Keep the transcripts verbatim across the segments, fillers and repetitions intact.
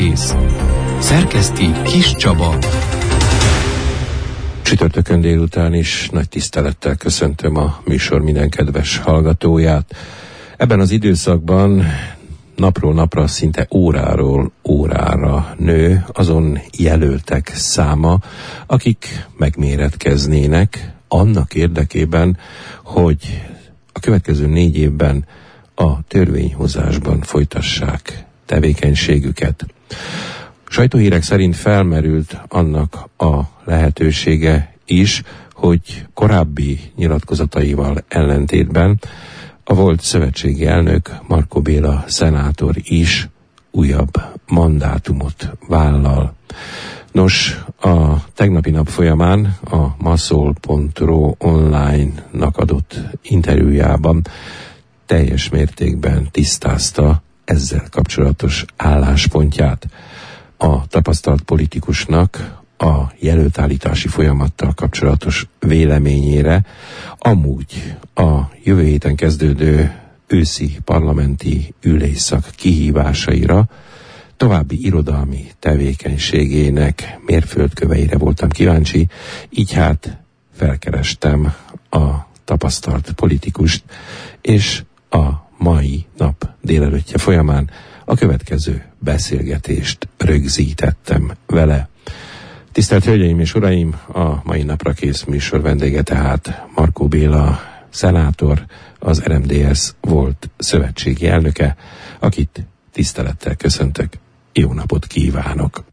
kész. Szerkeszti Kis Csaba. Csütörtökön délután is nagy tisztelettel köszöntöm a műsor minden kedves hallgatóját. Ebben az időszakban napról napra, szinte óráról órára nő azon jelöltek száma, akik megméretkeznének annak érdekében, hogy a következő négy évben a törvényhozásban folytassák tevékenységüket. Sajtóhírek szerint felmerült annak a lehetősége is, hogy korábbi nyilatkozataival ellentétben a volt szövetségi elnök Markó Béla szenátor is újabb mandátumot vállal. Nos, a tegnapi nap folyamán a maszol pont ru online-nak adott interjújában teljes mértékben tisztázta ezzel kapcsolatos álláspontját. A tapasztalt politikusnak a jelöltállítási folyamattal kapcsolatos véleményére, amúgy a jövő héten kezdődő őszi parlamenti ülésszak kihívásaira, további irodalmi tevékenységének mérföldköveire voltam kíváncsi, így hát felkerestem a tapasztalt politikust, és a mai nap délelőttje folyamán a következő beszélgetést rögzítettem vele. Tisztelt Hölgyeim és Uraim, a mai napra kész műsor vendége tehát Markó Béla szenátor, az er em dé es volt szövetségi elnöke, akit tisztelettel köszöntök. Jó napot kívánok!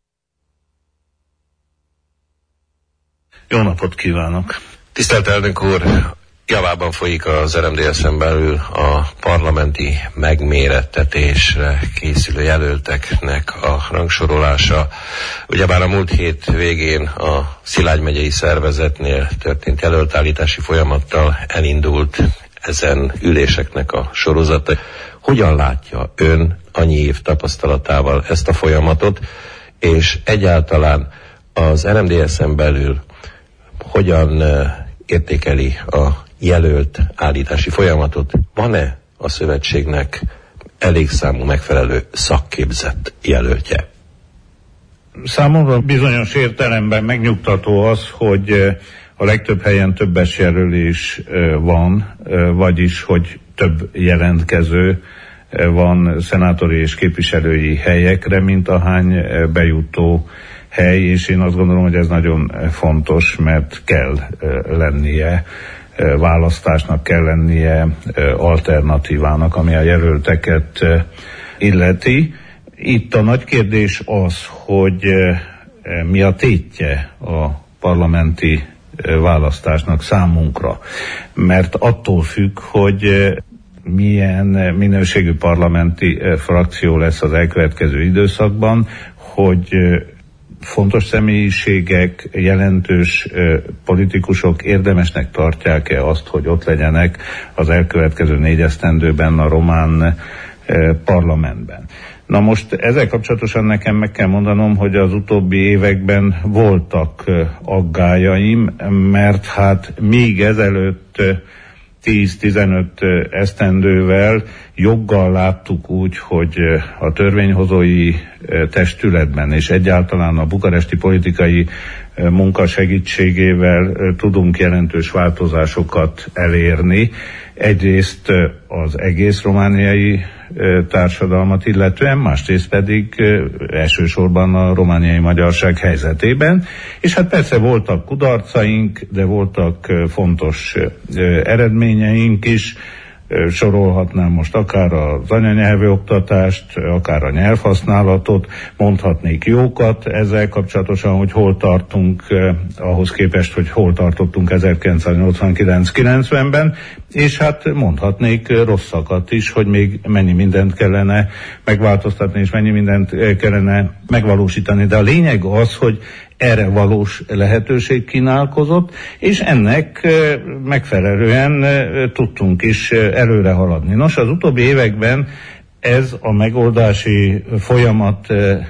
Jó napot kívánok! Tisztelt elnök úr! Javában folyik az er em dé es-en belül a parlamenti megmérettetésre készülő jelölteknek a rangsorolása. Ugyebár a múlt hét végén a Szilágy megyei szervezetnél történt jelöltállítási folyamattal elindult ezen üléseknek a sorozata. Hogyan látja ön annyi év tapasztalatával ezt a folyamatot, és egyáltalán az er em dé es-en belül hogyan értékeli a jelölt állítási folyamatot? Van-e a szövetségnek elég számú megfelelő szakképzett jelöltje? Számomra bizonyos értelemben megnyugtató az, hogy a legtöbb helyen többes jelölés van, vagyis, hogy több jelentkező van szenátori és képviselői helyekre, mint ahány bejutó hely, és én azt gondolom, hogy ez nagyon fontos, mert kell lennie választásnak, kell lennie alternatívának, ami a jelölteket illeti. Itt a nagy kérdés az, hogy mi a tétje a parlamenti választásnak számunkra, mert attól függ, hogy milyen minőségű parlamenti frakció lesz az elkövetkező időszakban, hogy fontos személyiségek, jelentős politikusok érdemesnek tartják-e azt, hogy ott legyenek az elkövetkező négy esztendőben a román parlamentben. Na most ezzel kapcsolatosan nekem meg kell mondanom, hogy az utóbbi években voltak aggájaim, mert hát még ezelőtt tíz-tizenöt esztendővel joggal láttuk úgy, hogy a törvényhozói testületben és egyáltalán a bukaresti politikai munka segítségével tudunk jelentős változásokat elérni. Egyrészt az egész romániai társadalmat illetően, másrészt pedig elsősorban a romániai magyarság helyzetében. És hát persze voltak kudarcaink, de voltak fontos eredményeink is. Sorolhatnám most akár az anyanyelvi oktatást, akár a nyelvhasználatot, mondhatnék jókat ezzel kapcsolatosan, hogy hol tartunk eh, ahhoz képest, hogy hol tartottunk ezerkilencszáznyolcvankilenc-kilencvenben, és hát mondhatnék rosszakat is, hogy még mennyi mindent kellene megváltoztatni, és mennyi mindent kellene megvalósítani. De a lényeg az, hogy erre valós lehetőség kínálkozott, és ennek megfelelően tudtunk is előre haladni. Nos, az utóbbi években ez a megoldási folyamat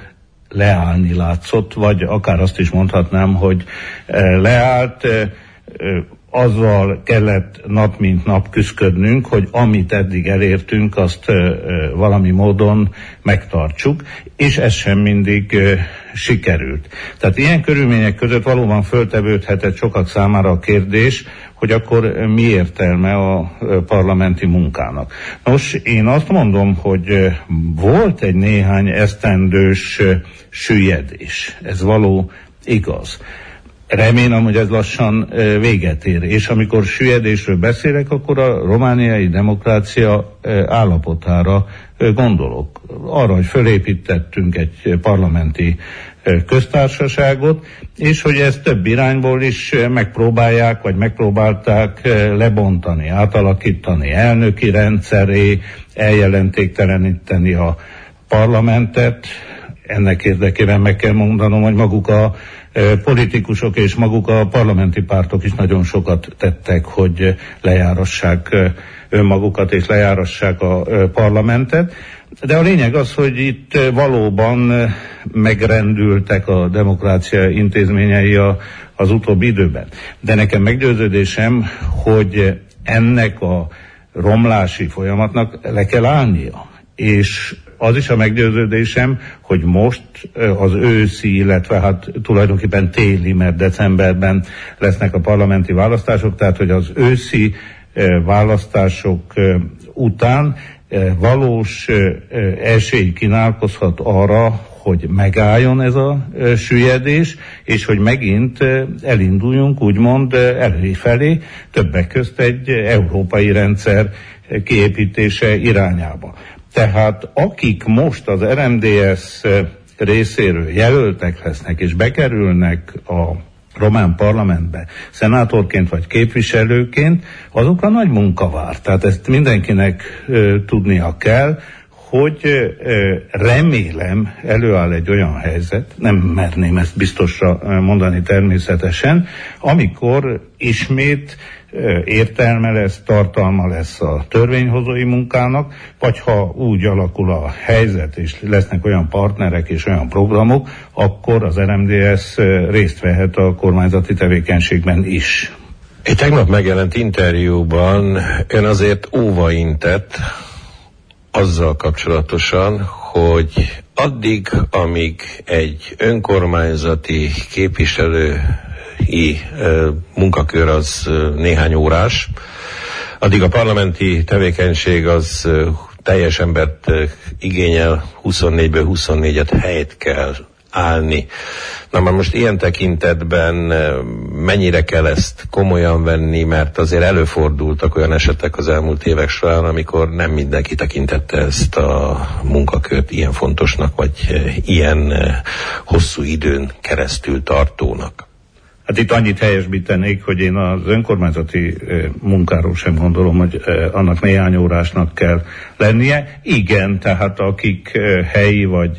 leállni látszott, vagy akár azt is mondhatnám, hogy leállt. azzal kellett nap mint nap küszködnünk, hogy amit eddig elértünk, azt valami módon megtartsuk, és ez sem mindig sikerült. Tehát ilyen körülmények között valóban föltevődhetett sokak számára a kérdés, hogy akkor mi értelme a parlamenti munkának. Nos, én azt mondom, hogy volt egy néhány esztendős süllyedés. Ez való igaz. Remélem, hogy ez lassan véget ér. És amikor süllyedésről beszélek, akkor a romániai demokrácia állapotára gondolok. Arra, hogy fölépítettünk egy parlamenti köztársaságot, és hogy ezt több irányból is megpróbálják, vagy megpróbálták lebontani, átalakítani elnöki rendszeré, eljelentékteleníteni a parlamentet. Ennek érdekében meg kell mondanom, hogy maguk a politikusok és maguk a parlamenti pártok is nagyon sokat tettek, hogy lejárassák önmagukat és lejárassák a parlamentet. De a lényeg az, hogy itt valóban megrendültek a demokrácia intézményei a, az utóbbi időben. De nekem meggyőződésem, hogy ennek a romlási folyamatnak le kell állnia. És az is a meggyőződésem, hogy most az őszi, illetve hát tulajdonképpen téli, mert decemberben lesznek a parlamenti választások, tehát hogy az őszi választások után valós esély kínálkozhat arra, hogy megálljon ez a süllyedés, és hogy megint elinduljunk úgymond előfelé, többek közt egy európai rendszer kiépítése irányába. Tehát akik most az er em dé es részéről jelöltek lesznek és bekerülnek a román parlamentbe szenátorként vagy képviselőként, azokra nagy munka vár. Tehát ezt mindenkinek ö, tudnia kell, hogy ö, remélem előáll egy olyan helyzet, nem merném ezt biztosra mondani természetesen, amikor ismét értelme lesz, tartalma lesz a törvényhozói munkának, vagy ha úgy alakul a helyzet, és lesznek olyan partnerek és olyan programok, akkor az er em dé es részt vehet a kormányzati tevékenységben is. Egy tegnap megjelent interjúban ön azért óvaintett azzal kapcsolatosan, hogy addig, amíg egy önkormányzati képviselő munkakör az néhány órás, addig a parlamenti tevékenység az teljes embert igényel, huszonnégyből huszonnégyet helyt kell állni. Na már most ilyen tekintetben mennyire kell ezt komolyan venni, mert azért előfordultak olyan esetek az elmúlt évek során, amikor nem mindenki tekintette ezt a munkakört ilyen fontosnak, vagy ilyen hosszú időn keresztül tartónak. Hát itt annyit helyesbítenék, hogy én az önkormányzati munkáról sem gondolom, hogy annak néhány órásnak kell lennie. Igen, tehát akik helyi vagy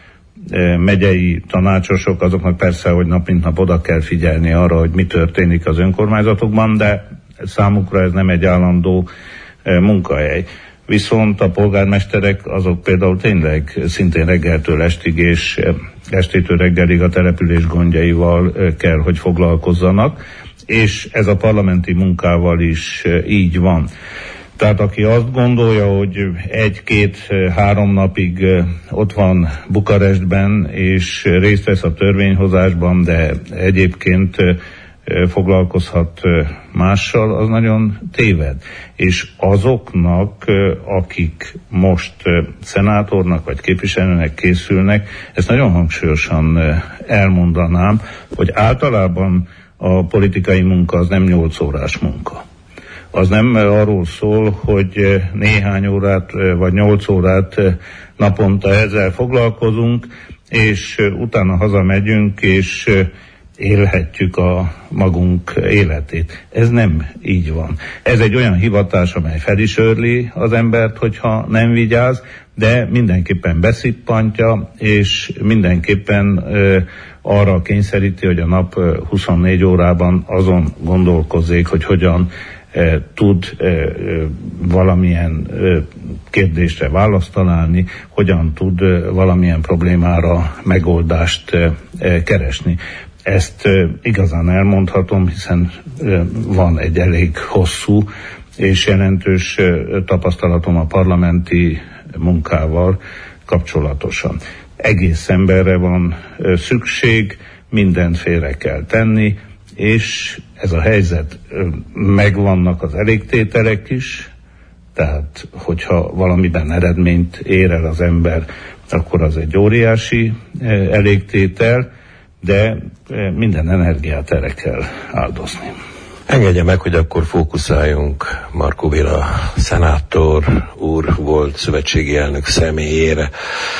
megyei tanácsosok, azoknak persze, hogy nap mint nap oda kell figyelni arra, hogy mi történik az önkormányzatokban, de számukra ez nem egy állandó munkahely. Viszont a polgármesterek azok például tényleg szintén reggeltől estig és estétől reggelig a település gondjaival kell, hogy foglalkozzanak, és ez a parlamenti munkával is így van. Tehát aki azt gondolja, hogy egy-két-három napig ott van Bukarestben, és részt vesz a törvényhozásban, de egyébként foglalkozhat mással, az nagyon téved. És azoknak, akik most szenátornak vagy képviselőnek készülnek, ezt nagyon hangsúlyosan elmondanám, hogy általában a politikai munka az nem nyolc órás munka. Az nem arról szól, hogy néhány órát vagy nyolc órát naponta ezzel foglalkozunk, és utána hazamegyünk, és élhetjük a magunk életét. Ez nem így van. Ez egy olyan hivatás, amely fel is őrli az embert, hogyha nem vigyáz, de mindenképpen beszippantja, és mindenképpen ö, arra kényszeríti, hogy a nap huszonnégy órában azon gondolkozzék, hogy hogyan e, tud e, e, valamilyen e, kérdésre választ találni, hogyan tud e, valamilyen problémára megoldást e, e, keresni. Ezt igazán elmondhatom, hiszen van egy elég hosszú és jelentős tapasztalatom a parlamenti munkával kapcsolatosan. Egész emberre van szükség, mindent félre kell tenni, és ez a helyzet, megvannak az elégtételek is, tehát hogyha valamiben eredményt ér el az ember, akkor az egy óriási elégtétel, de minden energiát erre kell áldozni. Engedje meg, hogy akkor fókuszáljunk Markó Béla szenátor úr volt szövetségi elnök személyére.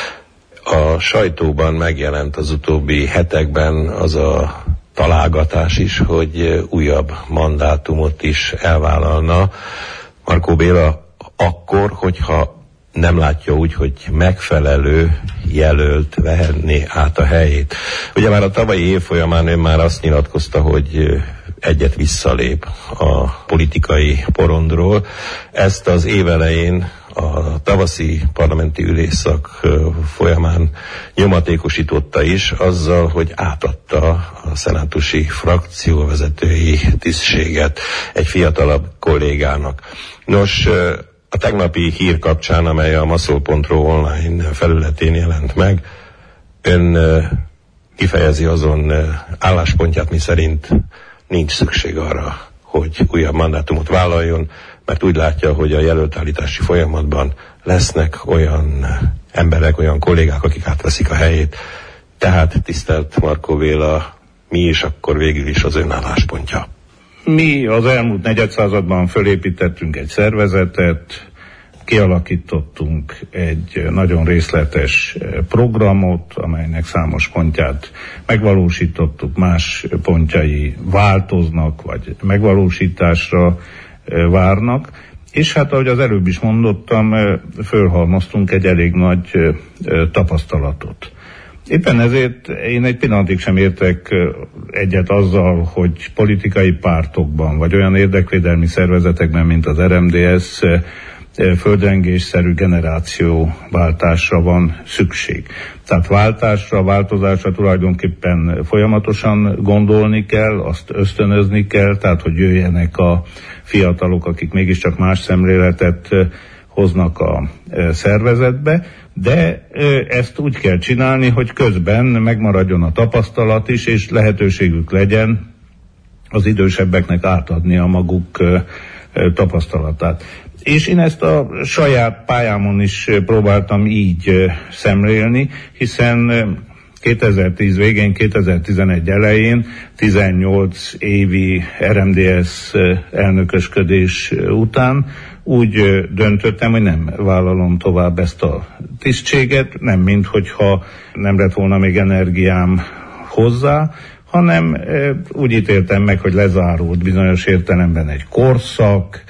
A sajtóban megjelent az utóbbi hetekben az a találgatás is, hogy újabb mandátumot is elvállalna Markó Béla akkor, hogyha nem látja úgy, hogy megfelelő jelölt vehetné át a helyét. Ugye már a tavalyi év folyamán ön már azt nyilatkozta, hogy egyet visszalép a politikai porondról. Ezt az év elején a tavaszi parlamenti ülésszak folyamán nyomatékosította is azzal, hogy átadta a szenátusi frakcióvezetői tisztséget egy fiatalabb kollégának. Nos, a tegnapi hír kapcsán, amely a maszol pont ru online felületén jelent meg, ön kifejezi azon álláspontját, miszerint nincs szükség arra, hogy újabb mandátumot vállaljon, mert úgy látja, hogy a jelöltállítási folyamatban lesznek olyan emberek, olyan kollégák, akik átveszik a helyét. Tehát, tisztelt Markó Béla, mi is akkor végül is az ön álláspontja? Mi az elmúlt negyedszázadban fölépítettünk egy szervezetet, kialakítottunk egy nagyon részletes programot, amelynek számos pontját megvalósítottuk, más pontjai változnak, vagy megvalósításra várnak, és hát ahogy az előbb is mondottam, fölhalmoztunk egy elég nagy tapasztalatot. Éppen ezért én egy pillanatig sem értek egyet azzal, hogy politikai pártokban, vagy olyan érdekvédelmi szervezetekben, mint az er em dé es, földrengésszerű generációváltásra van szükség. Tehát váltásra, változásra tulajdonképpen folyamatosan gondolni kell, azt ösztönözni kell, tehát hogy jöjjenek a fiatalok, akik mégiscsak más szemléletet hoznak a szervezetbe, de ezt úgy kell csinálni, hogy közben megmaradjon a tapasztalat is, és lehetőségük legyen az idősebbeknek átadni a maguk tapasztalatát. És én ezt a saját pályámon is próbáltam így szemlélni, hiszen kétezer-tíz végén, kétezer-tizenegy elején, tizennyolc évi er em dé es elnökösködés után úgy döntöttem, hogy nem vállalom tovább ezt a tisztséget, nem minthogyha nem lett volna még energiám hozzá, hanem úgy ítéltem meg, hogy lezárult bizonyos értelemben egy korszak,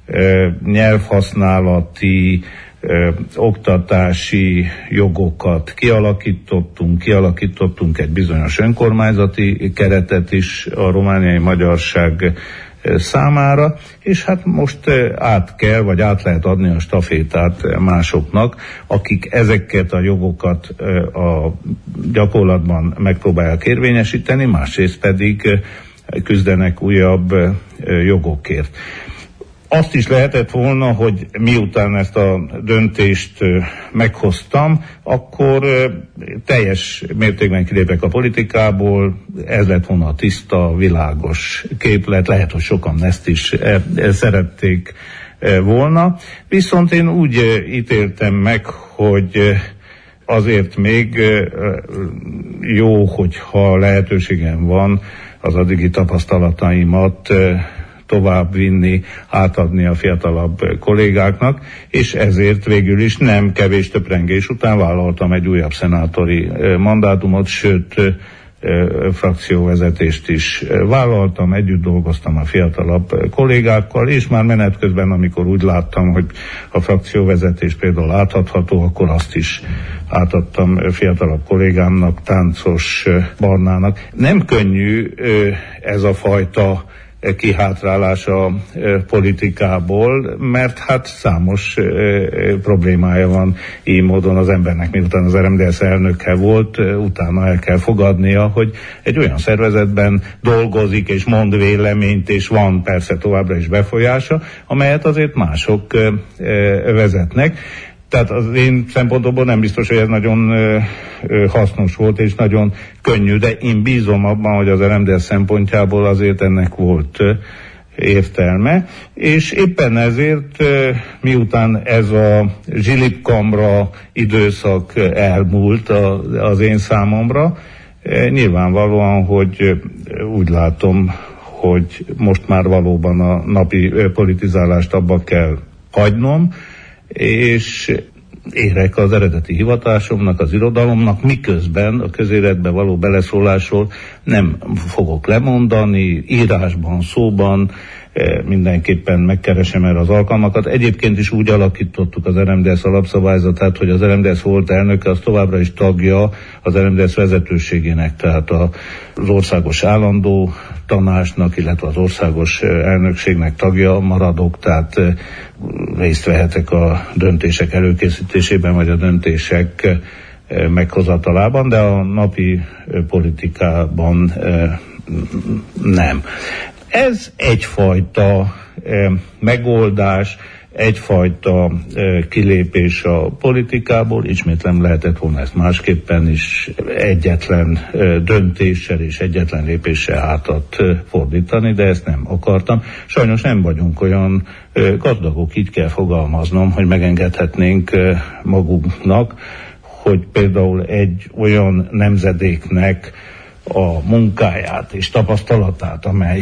nyelvhasználati, ö, oktatási jogokat kialakítottunk, kialakítottunk egy bizonyos önkormányzati keretet is a romániai magyarság számára, és hát most át kell, vagy át lehet adni a stafétát másoknak, akik ezeket a jogokat a gyakorlatban megpróbálják érvényesíteni, másrészt pedig küzdenek újabb jogokért. Azt is lehetett volna, hogy miután ezt a döntést meghoztam, akkor teljes mértékben kilépek a politikából, ez lett volna a tiszta, világos képlet, lehet, hogy sokan ezt is szerették volna. Viszont én úgy ítéltem meg, hogy azért még jó, hogyha lehetőségem van az addigi tapasztalataimat tovább vinni, átadni a fiatalabb kollégáknak, és ezért végül is nem kevés töprengés után vállaltam egy újabb szenátori mandátumot, sőt frakcióvezetést is vállaltam, együtt dolgoztam a fiatalabb kollégákkal, és már menet közben, amikor úgy láttam, hogy a frakcióvezetés például átadható, akkor azt is átadtam fiatalabb kollégámnak, Táncos Barnának. Nem könnyű ez a fajta kihátrálás a politikából, mert hát számos problémája van így módon az embernek, miután az er em dé es elnöke volt, utána el kell fogadnia, hogy egy olyan szervezetben dolgozik és mond véleményt, és van persze továbbra is befolyása, amelyet azért mások vezetnek. Tehát az én szempontomból nem biztos, hogy ez nagyon ö, ö, hasznos volt, és nagyon könnyű, de én bízom abban, hogy az er em dé es szempontjából azért ennek volt ö, értelme, és éppen ezért ö, miután ez a zsilipkamra időszak elmúlt a, az én számomra, ö, nyilvánvalóan, hogy ö, úgy látom, hogy most már valóban a napi ö, politizálást abba kell hagynom, és érek az eredeti hivatásomnak, az irodalomnak, miközben a közéletbe való beleszólásról nem fogok lemondani, írásban, szóban, mindenképpen megkeresem erre az alkalmakat. Egyébként is úgy alakítottuk az er em dé es alapszabályzatát, hogy az er em dé es volt elnöke, az továbbra is tagja az er em dé es vezetőségének, tehát az országos állandó tanácsnak, illetve az országos elnökségnek tagja maradok, tehát részt vehetek a döntések előkészítésében, vagy a döntések meghozatalában, de a napi politikában nem. Ez egyfajta megoldás, egyfajta kilépés a politikából, ismétlem lehetett volna ezt másképpen is egyetlen döntéssel és egyetlen lépéssel hátat fordítani, de ezt nem akartam. Sajnos nem vagyunk olyan gazdagok, így kell fogalmaznom, hogy megengedhetnénk magunknak, hogy például egy olyan nemzedéknek a munkáját és tapasztalatát, amely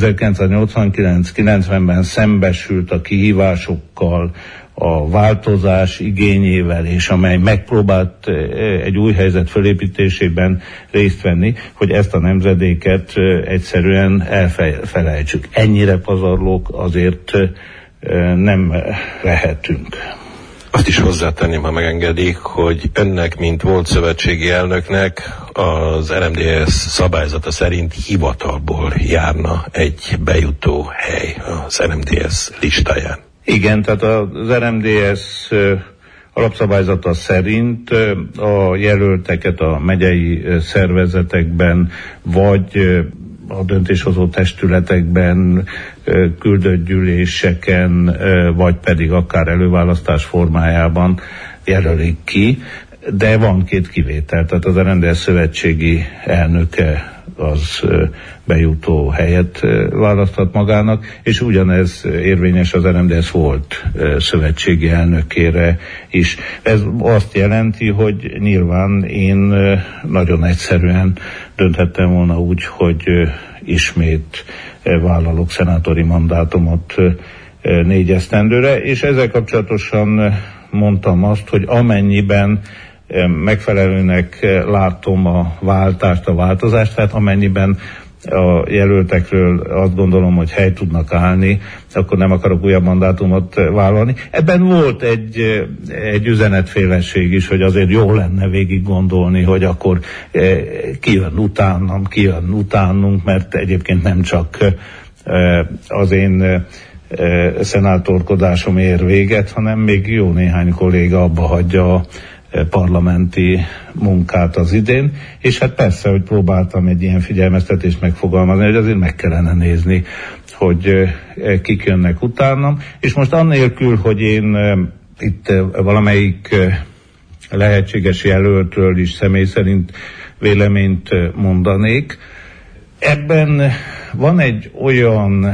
ezerkilencszáznyolcvankilenc-kilencvenben szembesült a kihívásokkal, a változás igényével, és amely megpróbált egy új helyzet fölépítésében részt venni, hogy ezt a nemzedéket egyszerűen elfelejtsük. Ennyire pazarlók azért nem lehetünk. Azt is hozzátenném, ha megengedik, hogy önnek, mint volt szövetségi elnöknek, az er em dé es szabályzata szerint hivatalból járna egy bejutó hely az er em dé es listáján. Igen, tehát az er em dé es alapszabályzata szerint a jelölteket a megyei szervezetekben, vagy a döntéshozó testületekben, küldött gyűléseken, vagy pedig akár előválasztás formájában jelölik ki, de van két kivétel, tehát az er em dé es szövetségi elnöke az bejutó helyet választhat magának, és ugyanez érvényes az er em dé es volt szövetségi elnökére is. Ez azt jelenti, hogy nyilván én nagyon egyszerűen dönthettem volna úgy, hogy ismét vállalok szenátori mandátumot négy esztendőre, és ezzel kapcsolatosan mondtam azt, hogy amennyiben megfelelőnek látom a váltást, a változást, tehát amennyiben a jelöltekről azt gondolom, hogy hely tudnak állni, akkor nem akarok újabb mandátumot vállalni. Ebben volt egy, egy üzenetféleség is, hogy azért jó lenne végig gondolni, hogy akkor ki jön utánam, ki jön utánunk, mert egyébként nem csak az én szenátorkodásom ér véget, hanem még jó néhány kolléga abba hagyja a parlamenti munkát az idén, és hát persze, hogy próbáltam egy ilyen figyelmeztetést megfogalmazni, hogy azért meg kellene nézni, hogy kik jönnek utánam, és most annélkül, hogy én itt valamelyik lehetséges jelöltről is személy szerint véleményt mondanék, ebben van egy olyan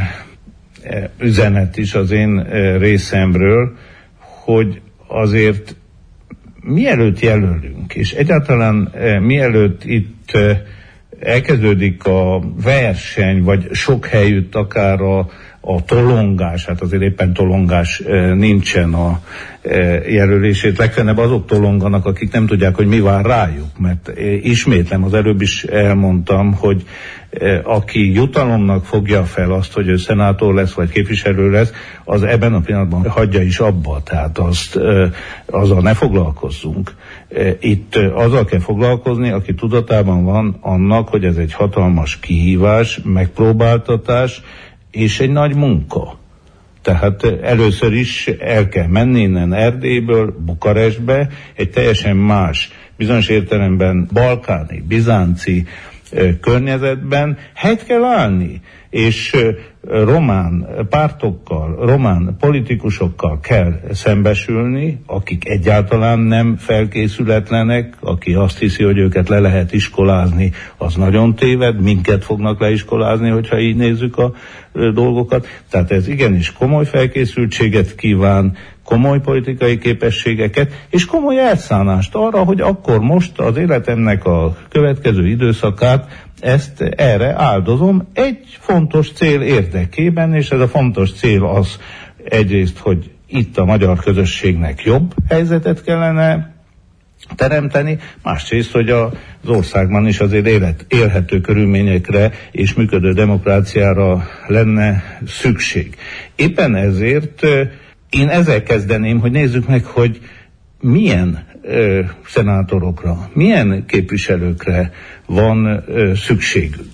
üzenet is az én részemről, hogy azért mielőtt jelölünk, és egyáltalán eh, mielőtt itt eh, elkezdődik a verseny, vagy sok helyütt akár a, a tolongás, hát azért éppen tolongás eh, nincsen a eh, jelölését, legfeljebb azok tolonganak, akik nem tudják, hogy mi vár rájuk, mert eh, ismétlem, az előbb is elmondtam, hogy eh, aki jutalomnak fogja fel azt, hogy ő szenátor lesz, vagy képviselő lesz, az ebben a pillanatban hagyja is abba, tehát azt, eh, azzal ne foglalkozzunk. Eh, itt eh, azzal kell foglalkozni, aki tudatában van annak, hogy ez egy hatalmas kihívás, megpróbáltatás, és egy nagy munka. Tehát először is el kell menni innen Erdélyből Bukarestbe, egy teljesen más, bizonyos értelemben balkáni, bizánci környezetben helyt kell állni, és román pártokkal, román politikusokkal kell szembesülni, akik egyáltalán nem felkészületlenek, aki azt hiszi, hogy őket le lehet iskolázni, az nagyon téved, minket fognak leiskolázni, hogyha így nézzük a dolgokat. Tehát ez igenis komoly felkészültséget kíván, komoly politikai képességeket, és komoly elszánást arra, hogy akkor most az életemnek a következő időszakát ezt erre áldozom egy fontos cél érdekében, és ez a fontos cél az egyrészt, hogy itt a magyar közösségnek jobb helyzetet kellene teremteni, másrészt, hogy az országban is azért élet, élhető körülményekre és működő demokráciára lenne szükség. Éppen ezért én ezzel kezdeném, hogy nézzük meg, hogy milyen ö, szenátorokra, milyen képviselőkre van ö, szükségük.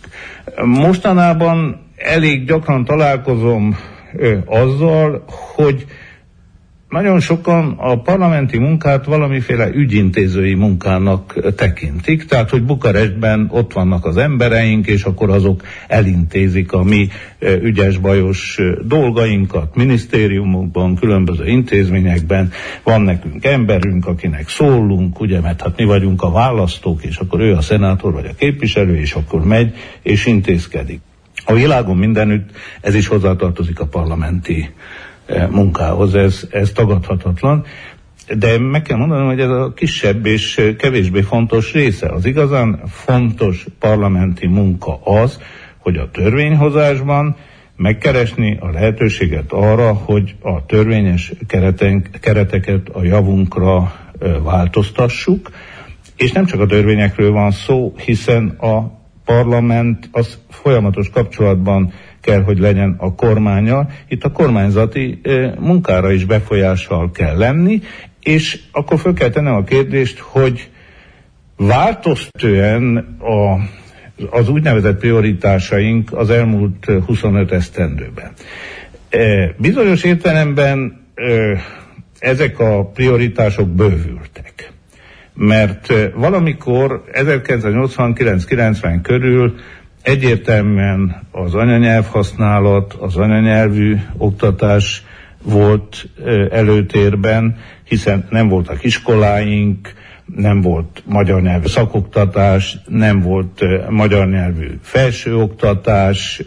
Mostanában elég gyakran találkozom ö, azzal, hogy nagyon sokan a parlamenti munkát valamiféle ügyintézői munkának tekintik, tehát hogy Bukarestben ott vannak az embereink, és akkor azok elintézik a mi ügyes-bajos dolgainkat, minisztériumokban, különböző intézményekben, van nekünk emberünk, akinek szólunk, ugye, mert hát mi vagyunk a választók, és akkor ő a szenátor vagy a képviselő, és akkor megy és intézkedik. A világon mindenütt ez is hozzátartozik a parlamenti munkához, ez, ez tagadhatatlan, de meg kell mondanom, hogy ez a kisebb és kevésbé fontos része. Az igazán fontos parlamenti munka az, hogy a törvényhozásban megkeresni a lehetőséget arra, hogy a törvényes kereten, kereteket a javunkra változtassuk, és nem csak a törvényekről van szó, hiszen a parlament az folyamatos kapcsolatban kell, hogy legyen a kormánnyal. Itt a kormányzati e, munkára is befolyással kell lenni, és akkor föl kell tennem a kérdést, hogy változtóan a, az úgynevezett prioritásaink az elmúlt huszonöt esztendőben. E, bizonyos értelemben e, ezek a prioritások bővültek. Mert valamikor ezerkilencszáznyolcvankilenc kilencven körül egyértelműen az anyanyelvhasználat, az anyanyelvű oktatás volt előtérben, hiszen nem voltak iskoláink, nem volt magyar nyelvű szakoktatás, nem volt magyar nyelvű felsőoktatás,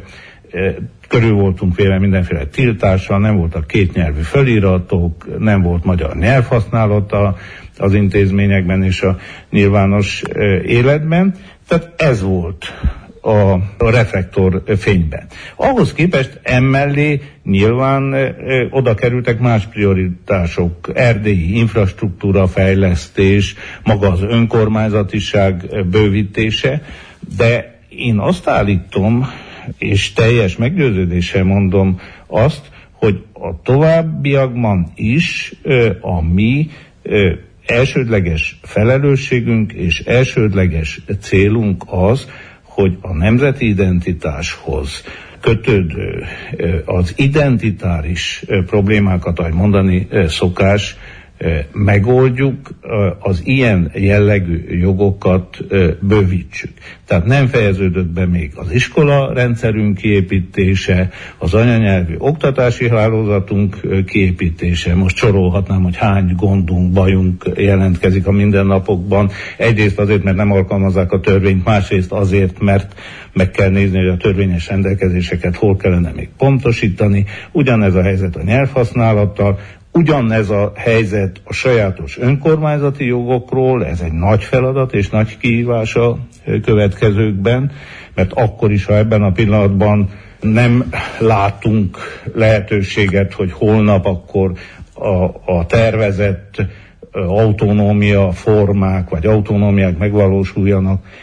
körül voltunk véle mindenféle tiltással, nem voltak kétnyelvű feliratok, nem volt magyar nyelvhasználata az intézményekben és a nyilvános életben. Tehát ez volt a, a reflektor fényben. Ahhoz képest emellé nyilván e, oda kerültek más prioritások, erdélyi infrastruktúra fejlesztés, maga az önkormányzatiság bővítése, de én azt állítom, és teljes meggyőződéssel mondom azt, hogy a továbbiakban is e, a mi e, elsődleges felelősségünk és elsődleges célunk az, hogy a nemzeti identitáshoz kötődő, az identitáris problémákat, ahogy mondani szokás, megoldjuk, az ilyen jellegű jogokat bővítsük. Tehát nem fejeződött be még az iskola rendszerünk kiépítése, az anyanyelvű oktatási hálózatunk kiépítése. Most sorolhatnám, hogy hány gondunk, bajunk jelentkezik a mindennapokban. Egyrészt azért, mert nem alkalmazzák a törvényt, másrészt azért, mert meg kell nézni, hogy a törvényes rendelkezéseket hol kellene még pontosítani. Ugyanez a helyzet a nyelvhasználattal, ugyanez a helyzet a sajátos önkormányzati jogokról, ez egy nagy feladat és nagy kihívás a következőkben, mert akkor is, ha ebben a pillanatban nem látunk lehetőséget, hogy holnap akkor a, a tervezett autonómia formák vagy autonómiák megvalósuljanak,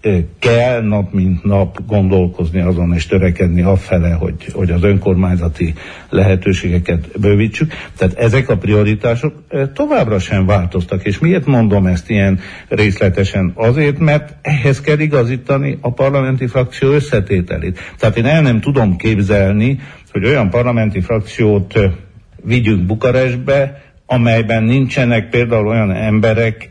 kell nap mint nap gondolkozni azon és törekedni afele, hogy, hogy az önkormányzati lehetőségeket bővítsük. Tehát ezek a prioritások továbbra sem változtak. És miért mondom ezt ilyen részletesen? Azért, mert ehhez kell igazítani a parlamenti frakció összetételét. Tehát én el nem tudom képzelni, hogy olyan parlamenti frakciót vigyünk Bukarestbe, amelyben nincsenek például olyan emberek,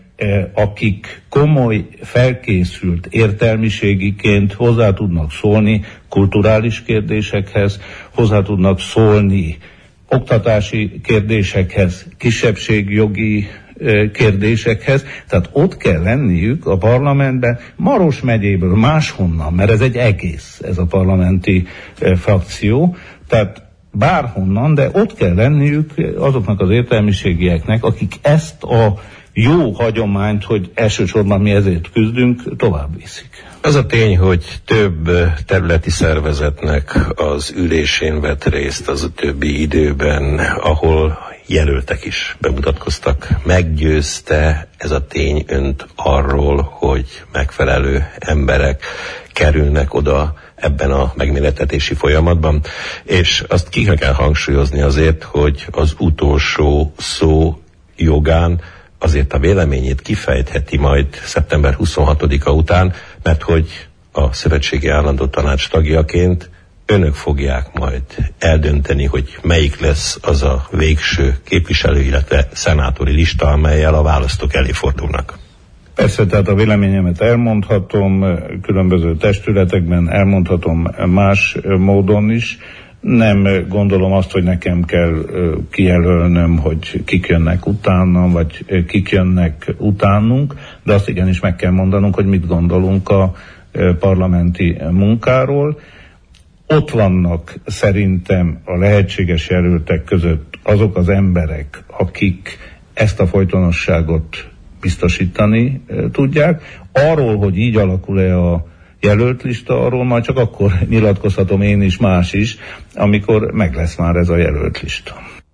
akik komoly, felkészült értelmiségiként hozzá tudnak szólni kulturális kérdésekhez, hozzá tudnak szólni oktatási kérdésekhez, kisebbségjogi kérdésekhez, tehát ott kell lenniük a parlamentben, Maros megyéből, máshonnan, mert ez egy egész, ez a parlamenti frakció, tehát bárhonnan, de ott kell lenniük azoknak az értelmiségieknek, akik ezt a jó hagyományt, hogy elsősorban mi ezért küzdünk, tovább viszik. Az a tény, hogy több területi szervezetnek az ülésén vett részt az utóbbi időben, ahol jelöltek is bemutatkoztak. Meggyőzte ez a tény önt arról, hogy megfelelő emberek kerülnek oda ebben a megmérettetési folyamatban, és azt ki kell hangsúlyozni azért, hogy az utolsó szó jogán azért a véleményét kifejtheti majd szeptember huszonhatodika után, mert hogy a Szövetségi Állandó Tanács tagjaként önök fogják majd eldönteni, hogy melyik lesz az a végső képviselő, illetve szenátori lista, amellyel a választók elé fordulnak. Persze, tehát a véleményemet elmondhatom, különböző testületekben elmondhatom más módon is. Nem gondolom azt, hogy nekem kell kijelölnöm, hogy kik jönnek utánam, vagy kik jönnek utánunk, de azt igenis meg kell mondanunk, hogy mit gondolunk a parlamenti munkáról. Ott vannak szerintem a lehetséges jelöltek között azok az emberek, akik ezt a folytonosságot biztosítani tudják. Arról, hogy így alakul-e a jelölt lista, arról majd csak akkor nyilatkozhatom én is, más is, amikor meg lesz már ez a jelölt lista.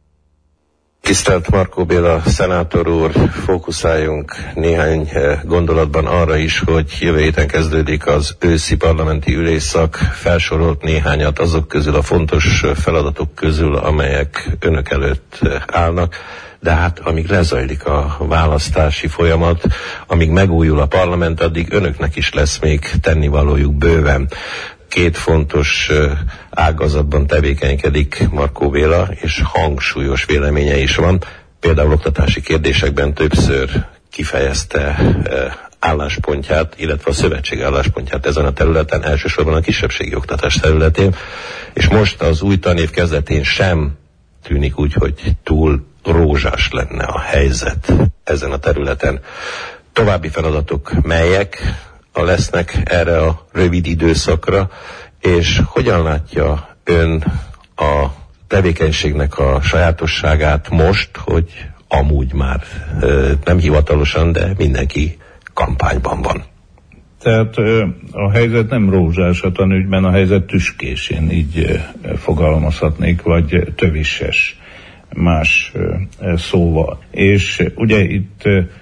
Tisztelt Markó Béla szenátor úr, fókuszáljunk néhány gondolatban arra is, hogy jövő héten kezdődik az őszi parlamenti ülésszak, felsorolt néhányat azok közül, a fontos feladatok közül, amelyek önök előtt állnak, de hát amíg lezajlik a választási folyamat, amíg megújul a parlament, addig önöknek is lesz még tennivalójuk bőven. Két fontos ágazatban tevékenykedik Markó Béla, és hangsúlyos véleménye is van. Például oktatási kérdésekben többször kifejezte álláspontját, illetve a szövetség álláspontját ezen a területen, elsősorban a kisebbségi oktatás területén, és most az új tanév kezdetén sem tűnik úgy, hogy túl rózsás lenne a helyzet ezen a területen. További feladatok melyek lesznek erre a rövid időszakra, és hogyan látja ön a tevékenységnek a sajátosságát most, hogy amúgy már nem hivatalosan, de mindenki kampányban van? Tehát a helyzet nem rózsás a tanügyben, a helyzet tüskés, én így fogalmazhatnék, vagy tövises más szóval. És ugye itt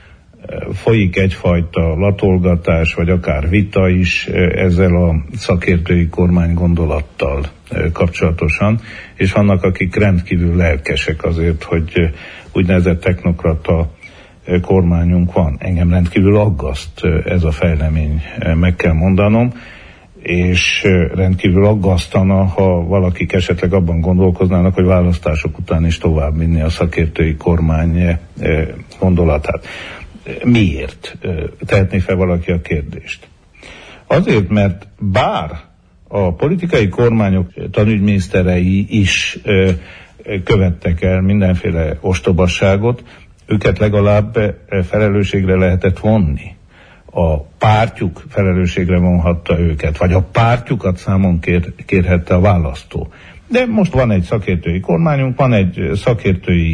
folyik egyfajta latolgatás, vagy akár vita is ezzel a szakértői kormány gondolattal kapcsolatosan, és vannak, akik rendkívül lelkesek azért, hogy úgynevezett technokrata kormányunk van. Engem rendkívül aggaszt ez a fejlemény, meg kell mondanom, és rendkívül aggasztana, ha valakik esetleg abban gondolkoznának, hogy választások után is tovább vinni a szakértői kormány gondolatát. Miért tehetné fel valaki a kérdést? Azért, mert bár a politikai kormányok tanügyminiszterei is követtek el mindenféle ostobasságot, őket legalább felelősségre lehetett vonni. A pártjuk felelősségre vonhatta őket, vagy a pártjukat számon kér, kérhette a választó. De most van egy szakértői kormányunk, van egy szakértői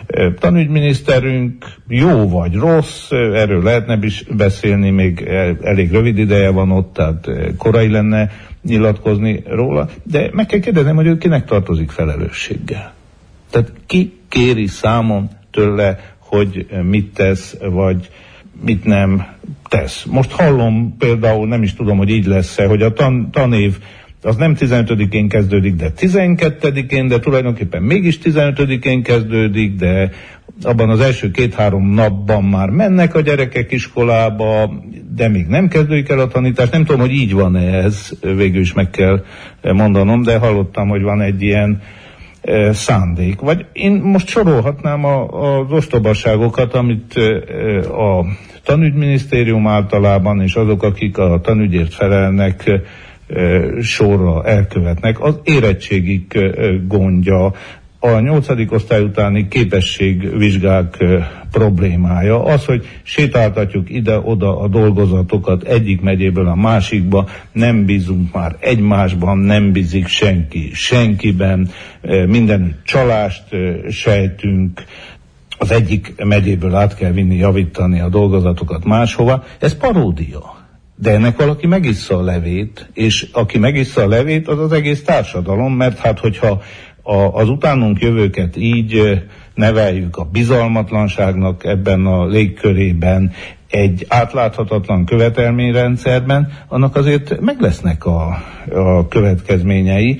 tanügyminiszterünk, jó vagy rossz, erről lehetne beszélni, még elég rövid ideje van ott, tehát korai lenne nyilatkozni róla, de meg kell kérdeznem, hogy ő kinek tartozik felelősséggel. Tehát ki kéri számon tőle, hogy mit tesz, vagy mit nem tesz. Most hallom például, nem is tudom, hogy így lesz-e, hogy a tan, tanév az nem tizenötödikén kezdődik, de tizenkettedikén, de tulajdonképpen mégis tizenötödikén kezdődik, de abban az első két-három napban már mennek a gyerekek iskolába, de még nem kezdődik el a tanítás. Nem tudom, hogy így van-e ez, végül is meg kell mondanom, de hallottam, hogy van egy ilyen e, szándék. Vagy én most sorolhatnám a, az ostobaságokat, amit e, a tanügyminisztérium általában, és azok, akik a tanügyért felelnek, e, sorra elkövetnek. Az érettségik e, gondja, a nyolcadik osztály utáni képességvizsgák e, problémája, az, hogy sétáltatjuk ide-oda a dolgozatokat egyik megyéből a másikba, nem bízunk már egymásban, nem bízik senki senkiben, e, mindenütt csalást e, sejtünk, az egyik megyéből át kell vinni, javítani a dolgozatokat máshova. Ez paródia. De ennek valaki megissza a levét, és aki megissza a levét, az az egész társadalom, mert hát hogyha a, az utánunk jövőket így neveljük a bizalmatlanságnak ebben a légkörében, egy átláthatatlan követelményrendszerben, annak azért meg lesznek a, a következményei.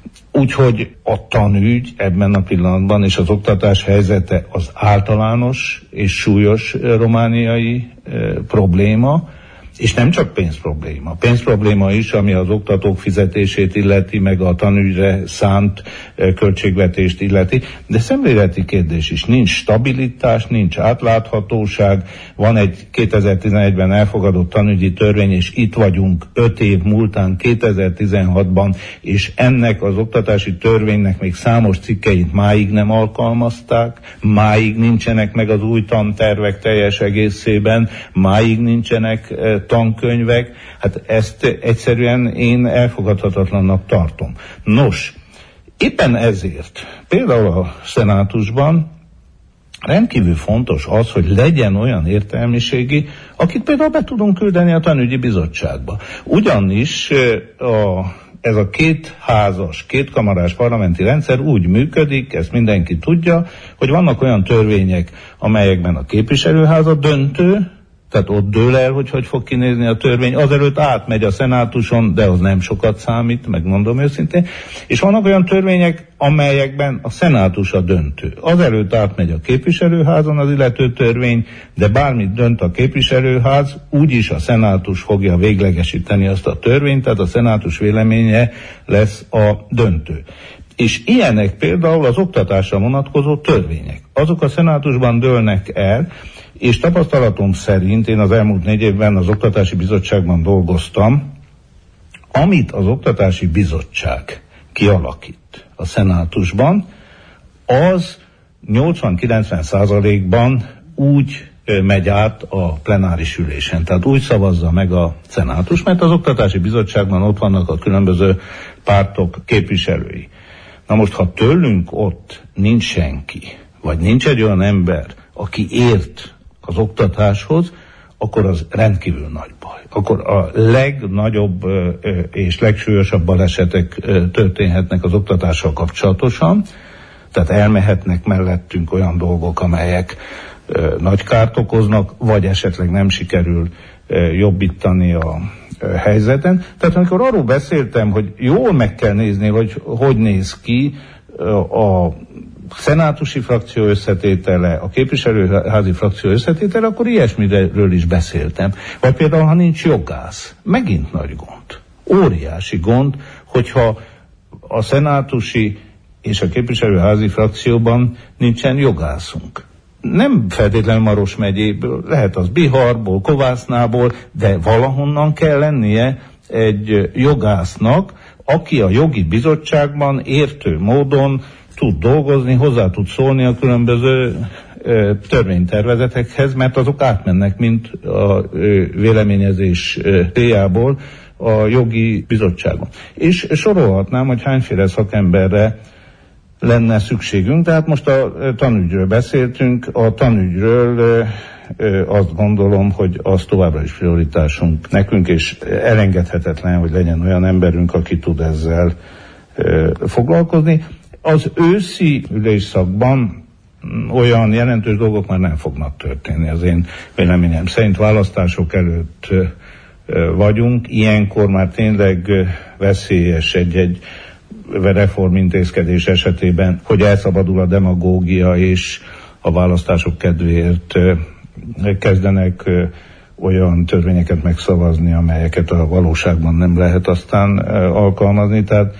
Úgyhogy a tanügy ebben a pillanatban és az oktatás helyzete az általános és súlyos romániai e, probléma, és nem csak pénzprobléma. Pénzprobléma is, ami az oktatók fizetését illeti, meg a tanügyre szánt költségvetést illeti, de szemléleti kérdés is. Nincs stabilitás, nincs átláthatóság, van egy kétezer-tizenegyben elfogadott tanügyi törvény, és itt vagyunk öt év múltán kétezer-tizenhatban, és ennek az oktatási törvénynek még számos cikkeit máig nem alkalmazták, máig nincsenek meg az új tantervek teljes egészében, máig nincsenek tankönyvek, hát ezt egyszerűen én elfogadhatatlannak tartom. Nos, éppen ezért például a szenátusban rendkívül fontos az, hogy legyen olyan értelmiségi, akit például be tudunk küldeni a tanügyi bizottságba. Ugyanis a, ez a két házas, kétkamarás parlamenti rendszer úgy működik, ezt mindenki tudja, hogy vannak olyan törvények, amelyekben a képviselőháza döntő, tehát ott dől el, hogy hogy fog kinézni a törvény, azelőtt átmegy a szenátuson, de az nem sokat számít, megmondom őszintén, és vannak olyan törvények, amelyekben a szenátus a döntő. Azelőtt átmegy a képviselőházon az illető törvény, de bármit dönt a képviselőház, úgyis a szenátus fogja véglegesíteni azt a törvényt, tehát a szenátus véleménye lesz a döntő. És ilyenek például az oktatásra vonatkozó törvények. Azok a szenátusban dőlnek el, és tapasztalatom szerint, én az elmúlt négy évben az Oktatási Bizottságban dolgoztam, amit az Oktatási Bizottság kialakít a szenátusban, az nyolcvan-kilencven százalékban úgy megy át a plenáris ülésen. Tehát úgy szavazza meg a szenátus, mert az Oktatási Bizottságban ott vannak a különböző pártok képviselői. Na most, ha tőlünk ott nincs senki, vagy nincs egy olyan ember, aki ért az oktatáshoz, akkor az rendkívül nagy baj. Akkor a legnagyobb és legsúlyosabb balesetek történhetnek az oktatással kapcsolatosan, tehát elmehetnek mellettünk olyan dolgok, amelyek nagy kárt okoznak, vagy esetleg nem sikerül jobbítani a helyzeten. Tehát amikor arról beszéltem, hogy jól meg kell nézni, hogy hogy néz ki a szenátusi frakció összetétele, a képviselőházi frakció összetétele, akkor ilyesmiről is beszéltem. Vagy például, ha nincs jogász, megint nagy gond. Óriási gond, hogyha a szenátusi és a képviselőházi frakcióban nincsen jogászunk. Nem feltétlenül Maros megyéből, lehet az Biharból, Kovásznából, de valahonnan kell lennie egy jogásznak, aki a jogi bizottságban értő módon tud dolgozni, hozzá tud szólni a különböző ö, törvénytervezetekhez, mert azok átmennek, mint a ö, véleményezés céljából a jogi bizottságon. És sorolhatnám, hogy hányféle szakemberre lenne szükségünk, tehát most a tanügyről beszéltünk, a tanügyről ö, ö, azt gondolom, hogy az továbbra is prioritásunk nekünk, és elengedhetetlen, hogy legyen olyan emberünk, aki tud ezzel ö, foglalkozni. Az őszi ülésszakban olyan jelentős dolgok már nem fognak történni. Az én véleményem szerint választások előtt vagyunk, ilyenkor már tényleg veszélyes egy-egy reformintézkedés esetében, hogy elszabadul a demagógia, és a választások kedvéért kezdenek olyan törvényeket megszavazni, amelyeket a valóságban nem lehet aztán alkalmazni. Tehát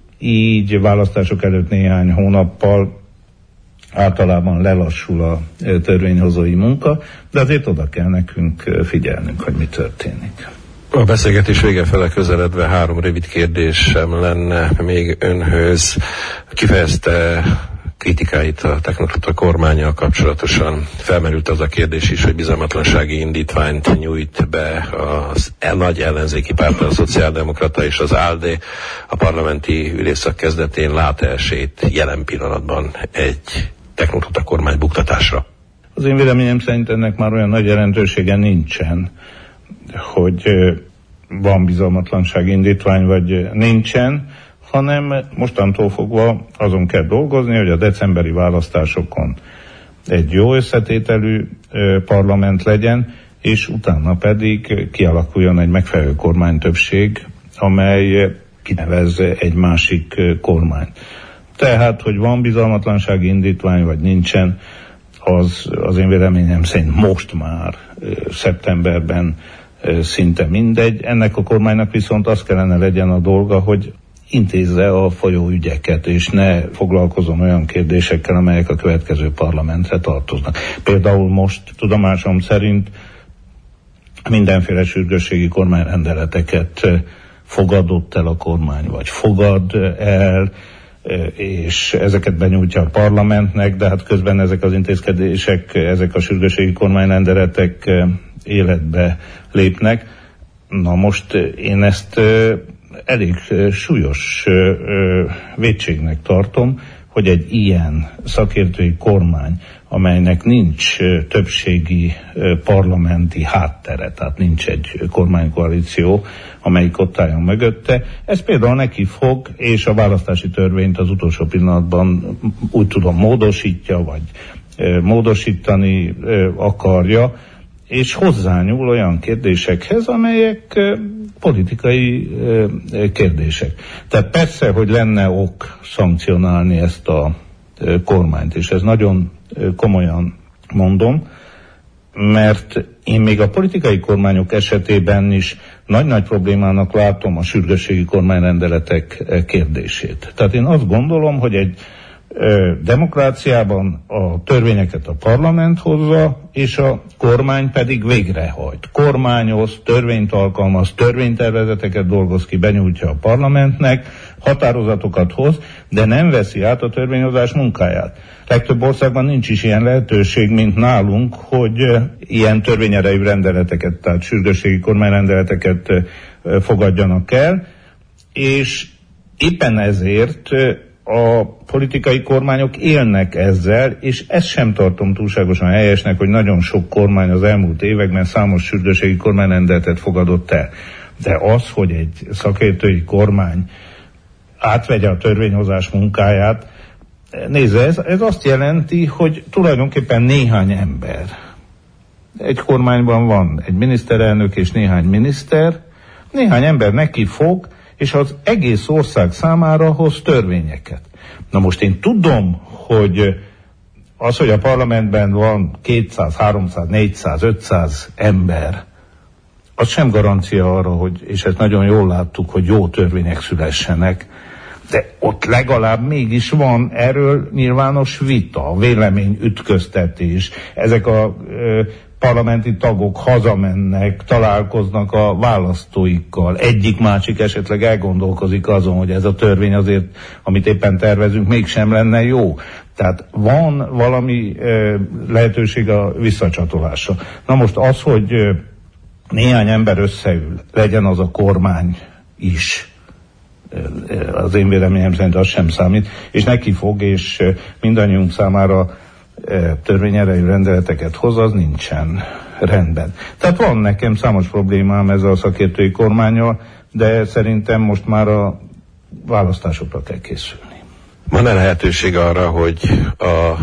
így választások előtt néhány hónappal általában lelassul a törvényhozói munka, de azért oda kell nekünk figyelnünk, hogy mi történik. A beszélgetés vége fele közeledve három rövid kérdésem lenne még önhöz. Kifejezte kritikáit a technokrata kormánnyal kapcsolatosan. Felmerült az a kérdés is, hogy bizalmatlansági indítványt nyújt be az el nagy ellenzéki párt, a Szociáldemokrata és az ALDE a parlamenti ülésszak kezdetén. Lát esélyt jelen pillanatban egy technokrata kormány buktatásra? Az én véleményem szerint ennek már olyan nagy jelentősége nincsen, hogy van bizalmatlansági indítvány, vagy nincsen, hanem mostantól fogva azon kell dolgozni, hogy a decemberi választásokon egy jó összetételű parlament legyen, és utána pedig kialakuljon egy megfelelő kormánytöbbség, amely kinevez egy másik kormányt. Tehát, hogy van bizalmatlansági indítvány, vagy nincsen, az az én véleményem szerint most már szeptemberben szinte mindegy. Ennek a kormánynak viszont az kellene legyen a dolga, hogy intézze a folyó ügyeket, és ne foglalkozzon olyan kérdésekkel, amelyek a következő parlamentre tartoznak. Például most tudomásom szerint mindenféle sürgősségi kormányrendeleteket fogadott el a kormány, vagy fogad el, és ezeket benyújtja a parlamentnek, de hát közben ezek az intézkedések, ezek a sürgősségi kormányrendeletek életbe lépnek. Na most én ezt elég súlyos vétségnek tartom, hogy egy ilyen szakértői kormány, amelynek nincs többségi parlamenti háttere, tehát nincs egy kormánykoalíció, amelyik ott álljon mögötte, ez például neki fog, és a választási törvényt az utolsó pillanatban úgy tudom módosítja, vagy módosítani akarja, és hozzányúl olyan kérdésekhez, amelyek politikai kérdések. Tehát persze, hogy lenne ok szankcionálni ezt a kormányt, és ez nagyon komolyan mondom, mert én még a politikai kormányok esetében is nagy-nagy problémának látom a sürgősségi kormányrendeletek kérdését. Tehát én azt gondolom, hogy egy demokráciában a törvényeket a parlament hozza, és a kormány pedig végrehajt. Kormányoz, törvényt alkalmaz, törvénytervezeteket dolgoz ki, benyújtja a parlamentnek, határozatokat hoz, de nem veszi át a törvényhozás munkáját. Legtöbb országban nincs is ilyen lehetőség, mint nálunk, hogy ilyen törvényerejű rendeleteket, tehát sürgősségi kormányrendeleteket fogadjanak el, és éppen ezért a politikai kormányok élnek ezzel, és ezt sem tartom túlságosan helyesnek, hogy nagyon sok kormány az elmúlt években számos sürgősségi kormányrendeletet fogadott el. De az, hogy egy szakértői kormány átvegye a törvényhozás munkáját, nézze, ez, ez azt jelenti, hogy tulajdonképpen néhány ember. Egy kormányban van egy miniszterelnök és néhány miniszter, néhány ember neki fog, és az egész ország számára hoz törvényeket. Na most én tudom, hogy az, hogy a parlamentben van kétszáz, háromszáz, négyszáz, ötszáz ember, az sem garancia arra, hogy, és ezt nagyon jól láttuk, hogy jó törvények szülessenek, de ott legalább mégis van erről nyilvános vita, véleményütköztetés. Ezek a ö, parlamenti tagok hazamennek, találkoznak a választóikkal, egyik-másik esetleg elgondolkozik azon, hogy ez a törvény azért, amit éppen tervezünk, mégsem lenne jó. Tehát van valami ö, lehetőség a visszacsatolásra. Na most az, hogy ö, néhány ember összeül, legyen az a kormány is, az én véleményem szerint az sem számít, és neki fog, és mindannyiunk számára törvényerejű rendeleteket hoz, az nincsen rendben. Tehát van nekem számos problémám ezzel a szakértői kormánnyal, de szerintem most már a választásokra kell készülni. Van-e lehetőség arra, hogy a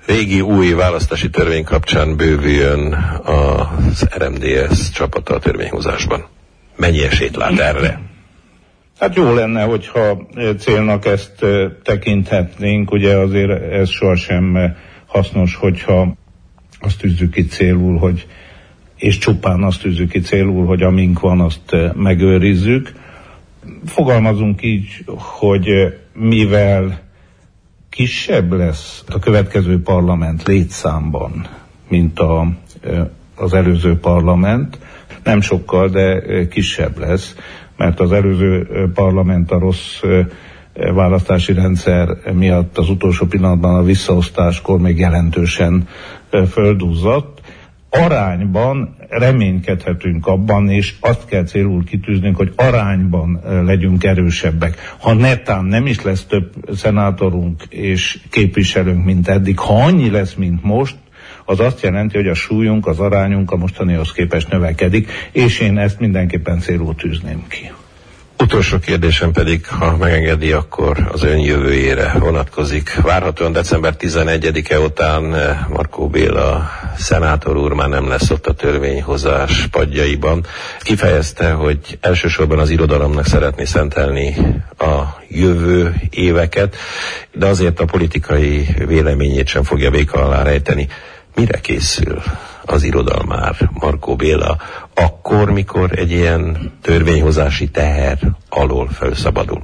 régi új választási törvény kapcsán bővüljön az er em dé es csapata a törvényhozásban. Mennyi esélyt lát erre? Hát jó lenne, hogyha célnak ezt tekinthetnénk, ugye azért ez sohasem hasznos, hogyha azt tűzzük ki célul, hogy és csupán azt tűzzük ki célul, hogy amink van, azt megőrizzük. Fogalmazunk így, hogy mivel kisebb lesz a következő parlament létszámban, mint a, az előző parlament, nem sokkal, de kisebb lesz, mert az előző parlament a rossz választási rendszer miatt az utolsó pillanatban a visszaosztáskor még jelentősen földuzzadt. Arányban reménykedhetünk abban, és azt kell célul kitűznünk, hogy arányban legyünk erősebbek. Ha netán nem is lesz több szenátorunk és képviselőnk, mint eddig, ha annyi lesz, mint most, az azt jelenti, hogy a súlyunk, az arányunk a mostanihoz képest növekedik, és én ezt mindenképpen célul tűzném ki. Utolsó kérdésem pedig, ha megengedi, akkor az ön jövőjére vonatkozik. Várhatóan december tizenegyedike után Markó Béla szenátor úr már nem lesz ott a törvényhozás padjaiban. Kifejezte, hogy elsősorban az irodalomnak szeretné szentelni a jövő éveket, de azért a politikai véleményét sem fogja véka alá rejteni. Mire készül az irodalmár Markó Béla akkor, mikor egy ilyen törvényhozási teher alól felszabadul?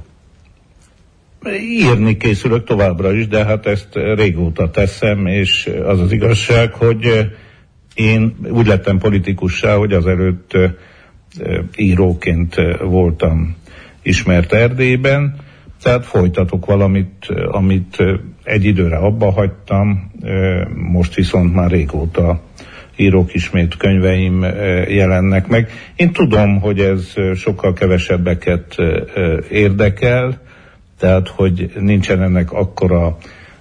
Írni készülök továbbra is, de hát ezt régóta teszem, és az az igazság, hogy én úgy lettem politikussá, hogy azelőtt íróként voltam ismert Erdélyben, tehát folytatok valamit, amit egy időre abba hagytam, most viszont már régóta írok, ismét könyveim jelennek meg. Én tudom, hogy ez sokkal kevesebbeket érdekel, tehát hogy nincsen ennek akkora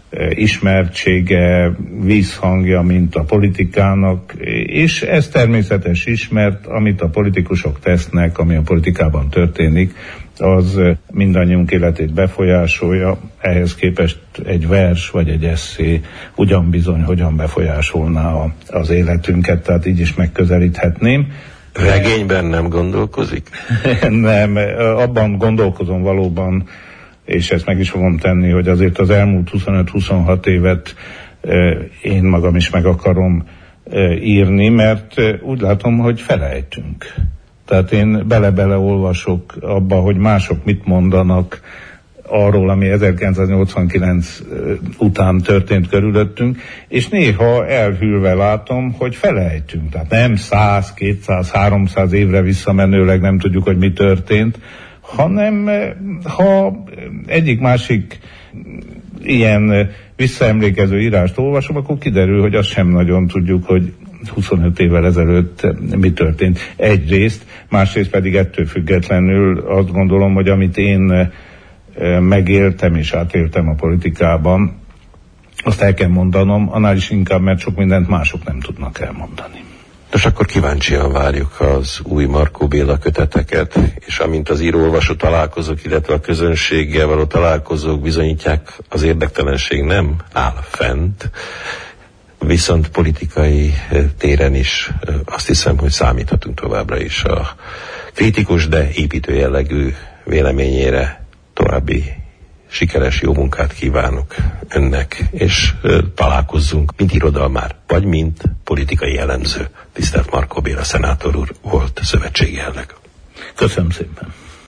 ismertsége, vízhangja, mint a politikának, és ez természetes is, mert amit a politikusok tesznek, ami a politikában történik, az mindannyiunk életét befolyásolja, ehhez képest egy vers vagy egy esszé ugyan bizony hogyan befolyásolná az életünket, tehát így is megközelíthetném. Regényben nem gondolkozik? Nem, abban gondolkozom valóban, és ezt meg is fogom tenni, hogy azért az elmúlt huszonöt-huszonhat évet én magam is meg akarom írni, mert úgy látom, hogy felejtünk. Tehát én bele-bele olvasok abba, hogy mások mit mondanak arról, ami ezerkilencszáznyolcvankilenc után történt körülöttünk, és néha elhűlve látom, hogy felejtünk. Tehát nem száz, kétszáz, háromszáz évre visszamenőleg nem tudjuk, hogy mi történt, hanem ha egyik-másik ilyen visszaemlékező írást olvasom, akkor kiderül, hogy azt sem nagyon tudjuk, hogy huszonöt évvel ezelőtt mi történt. Egyrészt, másrészt pedig ettől függetlenül azt gondolom, hogy amit én megéltem és átéltem a politikában, azt el kell mondanom, annál is inkább, mert sok mindent mások nem tudnak elmondani. Nos, akkor kíváncsian várjuk az új Markó Béla köteteket, és amint az író-olvasó találkozók, illetve a közönséggel való találkozók bizonyítják, az érdektelenség nem áll fent, viszont politikai téren is azt hiszem, hogy számíthatunk továbbra is a kritikus, de építő jellegű véleményére. További sikeres jó munkát kívánok önnek, és találkozzunk, mint irodalmár, vagy mint politikai elemző. Tisztelt Markó Béla szenátor úr volt szövetségi elnök. Köszönöm szépen.